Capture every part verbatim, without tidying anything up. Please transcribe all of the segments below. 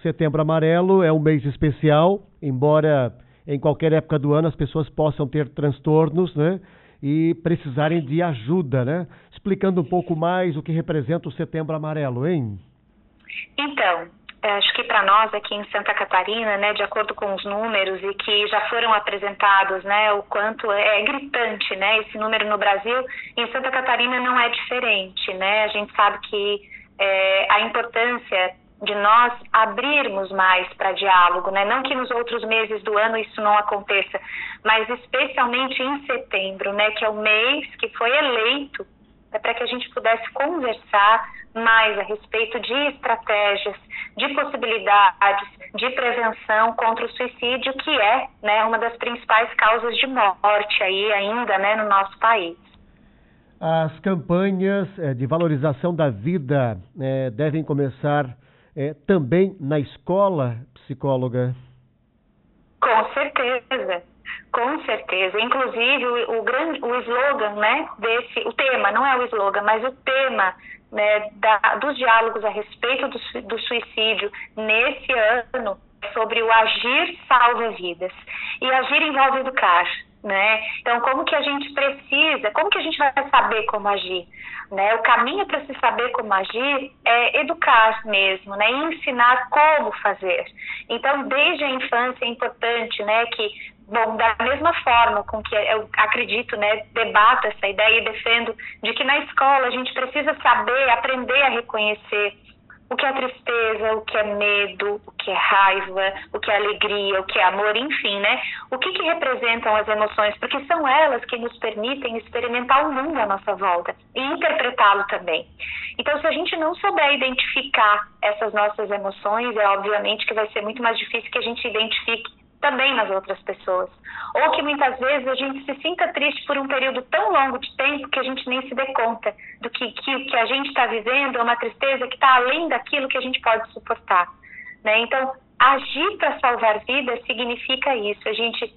Setembro Amarelo é um mês especial, embora em qualquer época do ano as pessoas possam ter transtornos, né? E precisarem de ajuda, né? Explicando um pouco mais o que representa o Setembro Amarelo, hein? Então, acho que para nós aqui em Santa Catarina, né, de acordo com os números e que já foram apresentados, né, o quanto é gritante, né, esse número no Brasil, em Santa Catarina não é diferente, né? A gente sabe que é, a importância de nós abrirmos mais para diálogo, né? Não que nos outros meses do ano isso não aconteça, mas especialmente em setembro, né? Que é o mês que foi eleito para que a gente pudesse conversar mais a respeito de estratégias, de possibilidades, de prevenção contra o suicídio, que é, né, uma das principais causas de morte aí ainda, né, no nosso país. As campanhas de valorização da vida eh, devem começar É, também na escola, psicóloga? Com certeza, com certeza. Inclusive, o, o, grande, o slogan, né, desse, o tema, não é o slogan, mas o tema, né, da, dos diálogos a respeito do, do suicídio nesse ano é sobre o agir salva vidas. E agir envolve educar, né? Então, como que a gente precisa, como que a gente vai saber como agir? Né? O caminho para se saber como agir é educar mesmo, né? E ensinar como fazer. Então, desde a infância é importante, né, que, bom, da mesma forma com que eu acredito, né, debato essa ideia e defendo de que na escola a gente precisa saber, aprender a reconhecer o que é tristeza, o que é medo, o que é raiva, o que é alegria, o que é amor, enfim, né? O que que representam as emoções? Porque são elas que nos permitem experimentar o mundo à nossa volta e interpretá-lo também. Então, se a gente não souber identificar essas nossas emoções, é obviamente que vai ser muito mais difícil que a gente identifique também nas outras pessoas. Ou que muitas vezes a gente se sinta triste por um período tão longo de tempo que a gente nem se dê conta do que, que, que a gente está vivendo é uma tristeza que está além daquilo que a gente pode suportar. Né? Então, agir para salvar vidas significa isso, a gente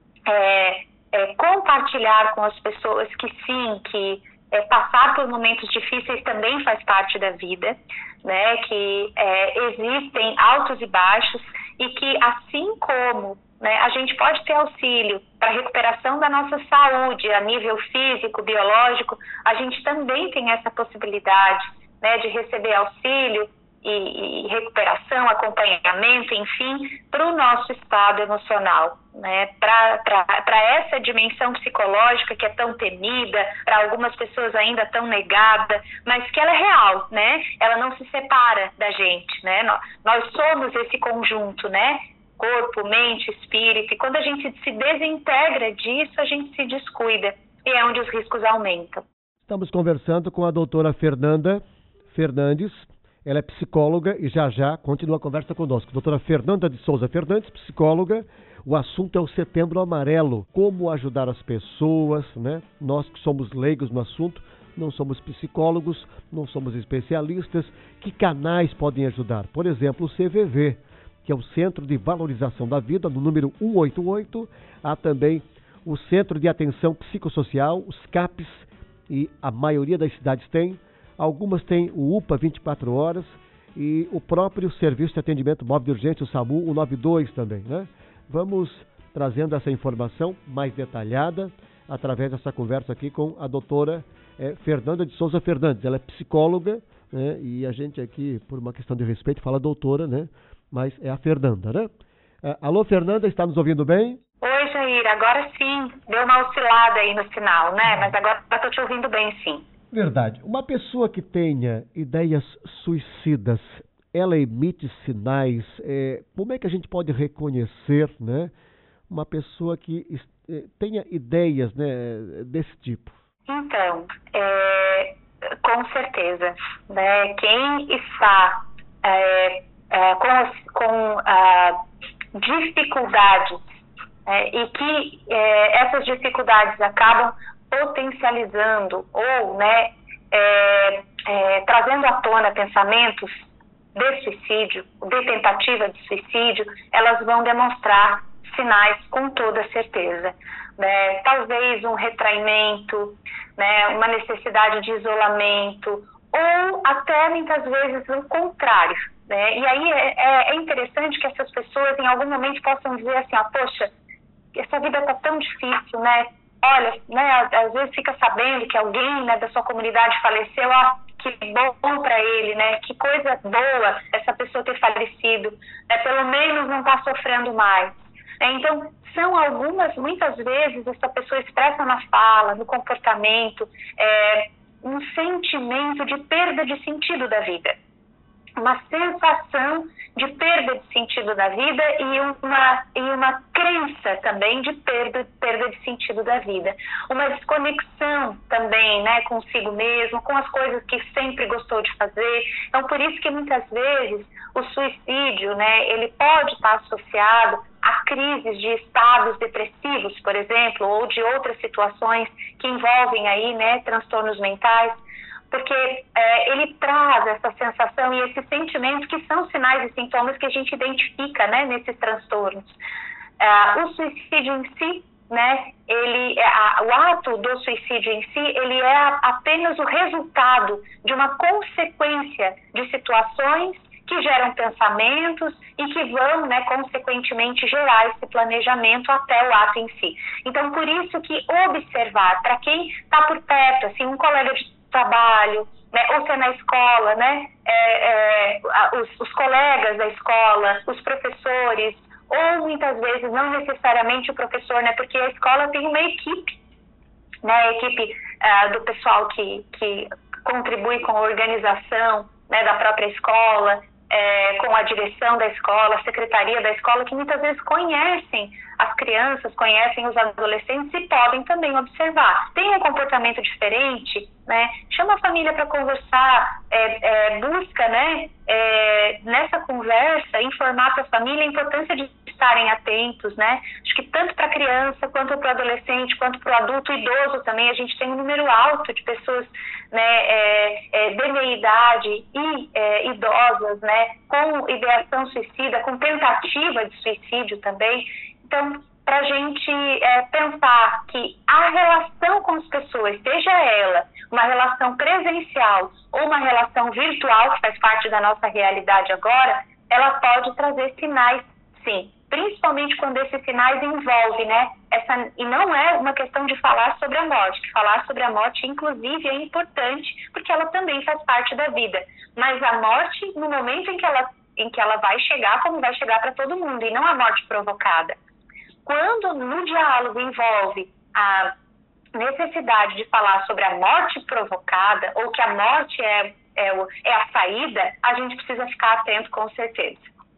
é, é, compartilhar com as pessoas que sim, que é, passar por momentos difíceis também faz parte da vida, né? Que é, existem altos e baixos e que assim como, né, a gente pode ter auxílio para a recuperação da nossa saúde a nível físico, biológico, a gente também tem essa possibilidade, né, de receber auxílio e, e recuperação, acompanhamento, enfim, para o nosso estado emocional, né, para essa dimensão psicológica que é tão temida, para algumas pessoas ainda tão negada, mas que ela é real, né, ela não se separa da gente, né, nós, nós somos esse conjunto, né, corpo, mente, espírito, e quando a gente se desintegra disso, a gente se descuida, e é onde os riscos aumentam. Estamos conversando com a doutora Fernanda Fernandes. Ela é psicóloga e já já continua a conversa conosco. Doutora Fernanda de Souza Fernandes, psicóloga. O assunto é o Setembro Amarelo. Como ajudar as pessoas, né? Nós que somos leigos no assunto, não somos psicólogos, não somos especialistas. Que canais podem ajudar? Por exemplo, o C V V, que é o Centro de Valorização da Vida, no número cento e oitenta e oito. Há também o Centro de Atenção Psicossocial, os CAPs, e a maioria das cidades tem. Algumas têm o U P A vinte e quatro horas e o próprio Serviço de Atendimento Móvel de Urgência, o SAMU, o noventa e dois também, né? Vamos trazendo essa informação mais detalhada através dessa conversa aqui com a doutora eh, Fernanda de Souza Fernandes. Ela é psicóloga, né? E a gente aqui, por uma questão de respeito, fala doutora, né? Mas é a Fernanda, né? Eh, alô, Fernanda, está nos ouvindo bem? Oi, Jair, agora sim. Deu uma oscilada aí no sinal, né? Mas agora estou te ouvindo bem, sim. Verdade. Uma pessoa que tenha ideias suicidas, ela emite sinais. É, como é que a gente pode reconhecer, né, uma pessoa que é, tenha ideias, né, desse tipo? Então, é, com certeza, né, quem está é, é, com, com a dificuldades é, e que é, essas dificuldades acabam potencializando ou, né, é, é, trazendo à tona pensamentos de suicídio, de tentativa de suicídio, elas vão demonstrar sinais com toda certeza, né? Talvez um retraimento, né, uma necessidade de isolamento, ou até muitas vezes o contrário, né? E aí é, é interessante que essas pessoas em algum momento possam dizer assim, ó, poxa, essa vida tá tão difícil, né? Olha, né, às vezes fica sabendo que alguém, né, da sua comunidade faleceu, ó, que bom para ele, né? Que coisa boa essa pessoa ter falecido, né? Pelo menos não está sofrendo mais. Então, são algumas, muitas vezes, essa pessoa expressa na fala, no comportamento, é, um sentimento de perda de sentido da vida. Uma sensação de perda de sentido da vida e uma, e uma crença também de perda, perda de sentido da vida. Uma desconexão também, né, consigo mesmo, com as coisas que sempre gostou de fazer. Então, por isso que muitas vezes o suicídio, né, ele pode estar associado a crises de estados depressivos, por exemplo, ou de outras situações que envolvem aí, né, transtornos mentais, porque é, ele traz essa sensação e esses sentimentos que são sinais e sintomas que a gente identifica, né, nesses transtornos. É, o suicídio em si, né, ele, a, o ato do suicídio em si, ele é apenas o resultado de uma consequência de situações que geram pensamentos e que vão, né, consequentemente gerar esse planejamento até o ato em si. Então, por isso que observar, para quem está por perto, assim, um colega de trabalho, né, ou se é na escola, né, é, é, os, os colegas da escola, os professores, ou muitas vezes não necessariamente o professor, né, porque a escola tem uma equipe, né, a equipe uh, do pessoal que, que contribui com a organização, né, da própria escola, é, com a direção da escola, a secretaria da escola, que muitas vezes conhecem as crianças, conhecem os adolescentes e podem também observar. Tem um comportamento diferente, né? Chama a família para conversar, é, é, busca, né, é, nessa conversa, informar para a família a importância de estarem atentos, né? Acho que tanto para a criança, quanto para o adolescente, quanto para o adulto e idoso também, a gente tem um número alto de pessoas, né, é, é, de meia idade e é, idosas, né, com ideação suicida, com tentativa de suicídio também. Então, para a gente é, pensar que a relação com as pessoas, seja ela uma relação presencial ou uma relação virtual, que faz parte da nossa realidade agora, ela pode trazer sinais, sim. Principalmente quando esses sinais envolvem, né, essa, e não é uma questão de falar sobre a morte, que falar sobre a morte, inclusive, é importante, porque ela também faz parte da vida. Mas a morte, no momento em que ela, em que ela vai chegar, como vai chegar para todo mundo, e não a morte provocada. Quando no diálogo envolve a necessidade de falar sobre a morte provocada, ou que a morte é, é, o, é a saída, a gente precisa ficar atento com certeza.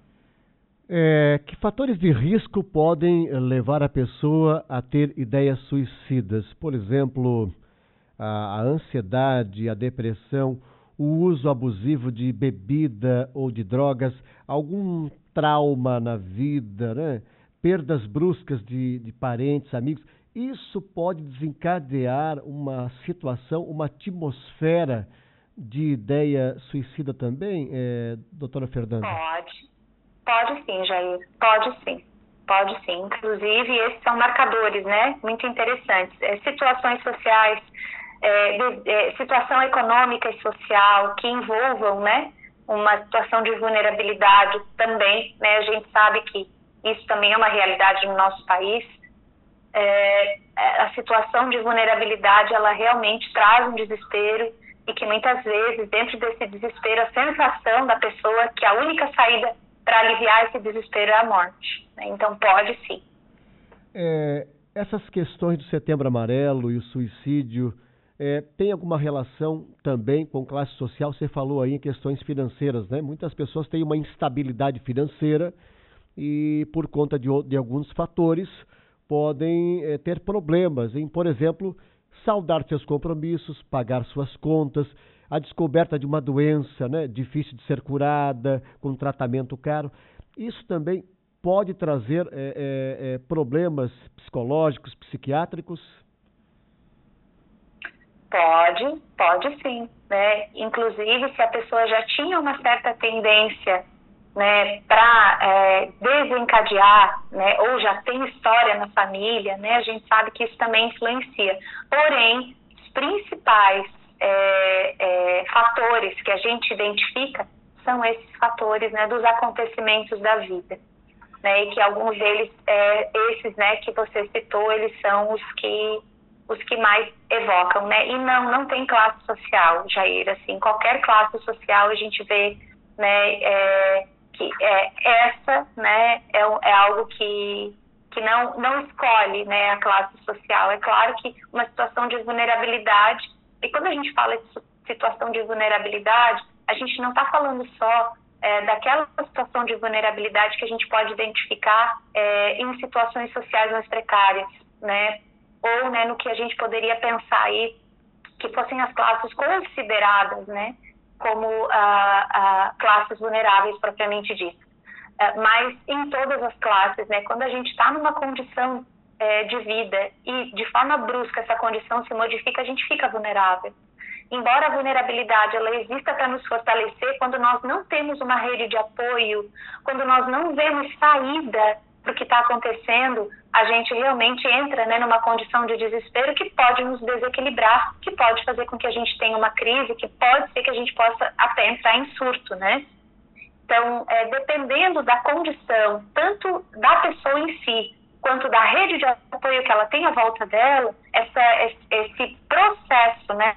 É, que fatores de risco podem levar a pessoa a ter ideias suicidas? Por exemplo, a, a ansiedade, a depressão, o uso abusivo de bebida ou de drogas, algum trauma na vida, né? Perdas bruscas de, de parentes, amigos. Isso pode desencadear uma situação, uma atmosfera de ideia suicida também, é, doutora Fernanda? Pode. Pode sim, Jair. Pode sim. Pode sim. Inclusive, esses são marcadores, né? Muito interessantes. É, situações sociais, é, de, é, situação econômica e social que envolvam, né, uma situação de vulnerabilidade também, né? A gente sabe que isso também é uma realidade no nosso país. É, a situação de vulnerabilidade, ela realmente traz um desespero e que muitas vezes, dentro desse desespero, a sensação da pessoa que a única saída para aliviar esse desespero é a morte. Então, pode sim. É, essas questões do Setembro Amarelo e o suicídio, é, tem alguma relação também com classe social? Você falou aí em questões financeiras, né? Muitas pessoas têm uma instabilidade financeira e, por conta de, de alguns fatores, podem é, ter problemas em, por exemplo, saldar seus compromissos, pagar suas contas, a descoberta de uma doença, né, difícil de ser curada, com tratamento caro. Isso também pode trazer é, é, problemas psicológicos, psiquiátricos? Pode, pode sim, né? Inclusive, se a pessoa já tinha uma certa tendência, né, para é, desencadear, né, ou já tem história na família, né, a gente sabe que isso também influencia. Porém, os principais É, é, fatores que a gente identifica são esses fatores, né, dos acontecimentos da vida, né, e que alguns deles, é, esses, né, que você citou, eles são os que, os que mais evocam, né, e não, não tem classe social, Jair, assim, qualquer classe social a gente vê, né, é, que é, essa, né, é, é algo que, que não, não escolhe, né, a classe social. É claro que uma situação de vulnerabilidade, e quando a gente fala de situação de vulnerabilidade, a gente não está falando só é, daquela situação de vulnerabilidade que a gente pode identificar é, em situações sociais mais precárias, né, ou, né, no que a gente poderia pensar aí que fossem as classes consideradas, né, como ah, ah, classes vulneráveis propriamente dita. Ah, mas em todas as classes, né, quando a gente está numa condição eh, de vida e de forma brusca essa condição se modifica, a gente fica vulnerável. Embora a vulnerabilidade ela exista para nos fortalecer, quando nós não temos uma rede de apoio, quando nós não vemos saída para o que está acontecendo, a gente realmente entra, né, numa condição de desespero que pode nos desequilibrar, que pode fazer com que a gente tenha uma crise, que pode ser que a gente possa até entrar em surto, né? Então, é, dependendo da condição, tanto da pessoa em si, quanto da rede de apoio que ela tem à volta dela, essa, esse processo, né,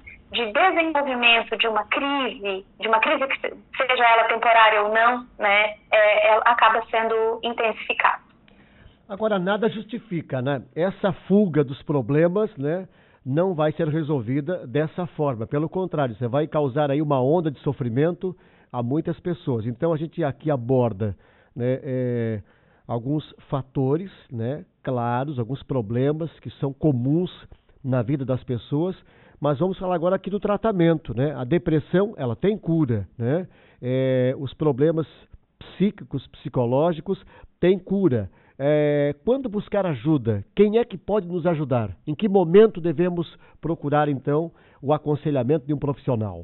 de desenvolvimento de uma crise, de uma crise que seja ela temporária ou não, né, é, é, acaba sendo intensificado. Agora, nada justifica, né? Essa fuga dos problemas, né, não vai ser resolvida dessa forma. Pelo contrário, você vai causar aí uma onda de sofrimento a muitas pessoas. Então, a gente aqui aborda, né, é, alguns fatores, né, claros, alguns problemas que são comuns na vida das pessoas, mas vamos falar agora aqui do tratamento, né? A depressão, ela tem cura, né? É, os problemas psíquicos, psicológicos, têm cura. É, quando buscar ajuda, quem é que pode nos ajudar? Em que momento devemos procurar, então, o aconselhamento de um profissional?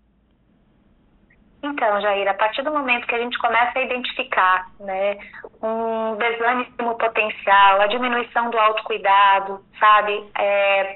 Então, Jair, a partir do momento que a gente começa a identificar, né, um desânimo potencial, a diminuição do autocuidado, sabe, é,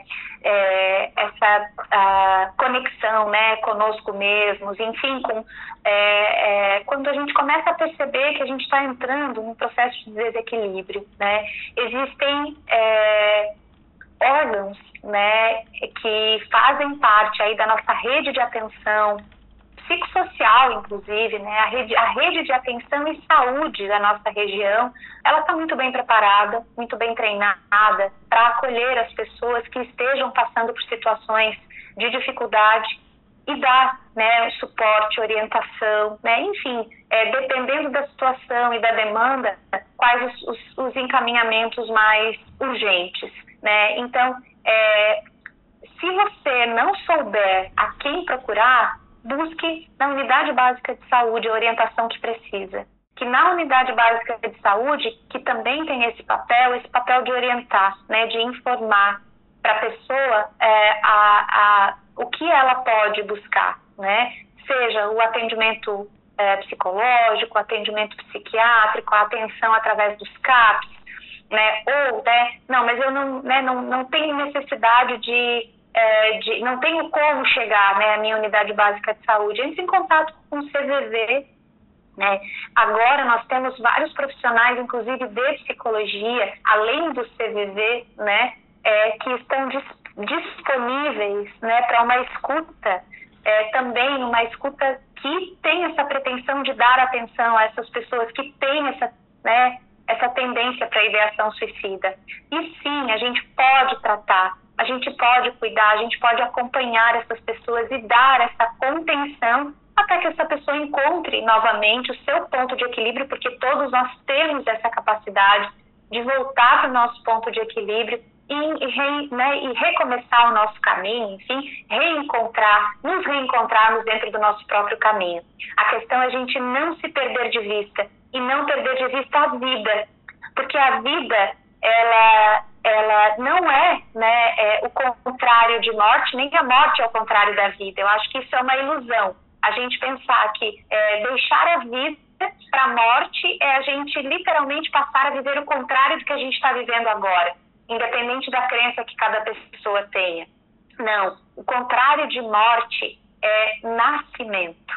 é, essa a conexão, né, conosco mesmos, enfim, com, é, é, quando a gente começa a perceber que a gente está entrando num processo de desequilíbrio, né, existem é, órgãos, né, que fazem parte aí da nossa rede de atenção psicossocial, inclusive, né, a rede, a rede de atenção e saúde da nossa região, ela está muito bem preparada, muito bem treinada para acolher as pessoas que estejam passando por situações de dificuldade e dar, né, suporte, orientação, né, enfim, é, dependendo da situação e da demanda, quais os, os, os encaminhamentos mais urgentes, né, então, é, se você não souber a quem procurar, busque na unidade básica de saúde a orientação que precisa. Que na unidade básica de saúde, que também tem esse papel, esse papel de orientar, né, de informar para a pessoa é, a, a, o que ela pode buscar, né? Seja o atendimento é, psicológico, o atendimento psiquiátrico, a atenção através dos CAPs, né? Ou, né, não, mas eu não, né, não, não tenho necessidade de É, de, não tenho como chegar, né, à minha unidade básica de saúde. Entre em contato com o C V V, né? Agora nós temos vários profissionais, inclusive de psicologia, além do C V V, né, é, que estão dis, disponíveis, né, para uma escuta, é, também uma escuta que tem essa pretensão de dar atenção a essas pessoas que têm essa, né, essa tendência para a ideação suicida. E sim, a gente pode tratar, a gente pode cuidar, a gente pode acompanhar essas pessoas e dar essa contenção até que essa pessoa encontre novamente o seu ponto de equilíbrio, porque todos nós temos essa capacidade de voltar para o nosso ponto de equilíbrio e, e, re, né, e recomeçar o nosso caminho, enfim, reencontrar, nos reencontrarmos dentro do nosso próprio caminho. A questão é a gente não se perder de vista e não perder de vista a vida, porque a vida, ela... ela não é, né, é o contrário de morte, nem a morte é o contrário da vida. Eu acho que isso é uma ilusão. A gente pensar que é, deixar a vida para a morte é a gente literalmente passar a viver o contrário do que a gente está vivendo agora, independente da crença que cada pessoa tenha. Não, o contrário de morte é nascimento.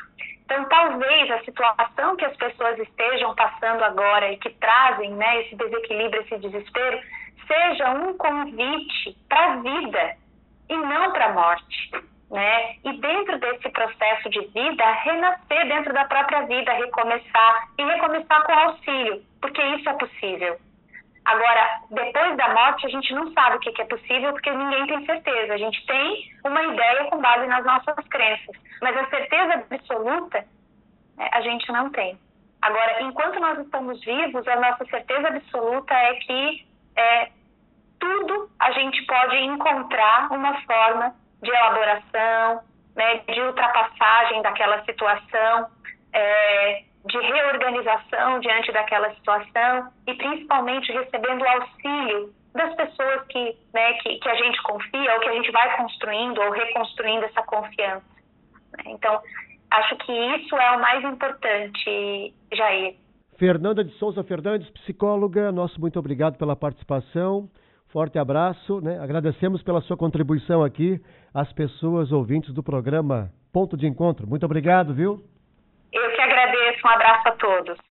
Então, talvez a situação que as pessoas estejam passando agora e que trazem, né, esse desequilíbrio, esse desespero, seja um convite para a vida e não para a morte, né? E dentro desse processo de vida, renascer dentro da própria vida, recomeçar e recomeçar com auxílio, porque isso é possível. Agora, depois da morte, a gente não sabe o que é possível, porque ninguém tem certeza. A gente tem uma ideia com base nas nossas crenças, mas a certeza absoluta, né, a gente não tem. Agora, enquanto nós estamos vivos, a nossa certeza absoluta é que é, tudo a gente pode encontrar uma forma de elaboração, né, de ultrapassagem daquela situação, é, de reorganização diante daquela situação e principalmente recebendo o auxílio das pessoas que, né, que, que a gente confia ou que a gente vai construindo ou reconstruindo essa confiança. Então, acho que isso é o mais importante, Jair. Fernanda de Souza Fernandes, psicóloga, nosso muito obrigado pela participação. Forte abraço, né? Agradecemos pela sua contribuição aqui às pessoas ouvintes do programa Ponto de Encontro. Muito obrigado, viu? Eu que agradeço. Um abraço a todos.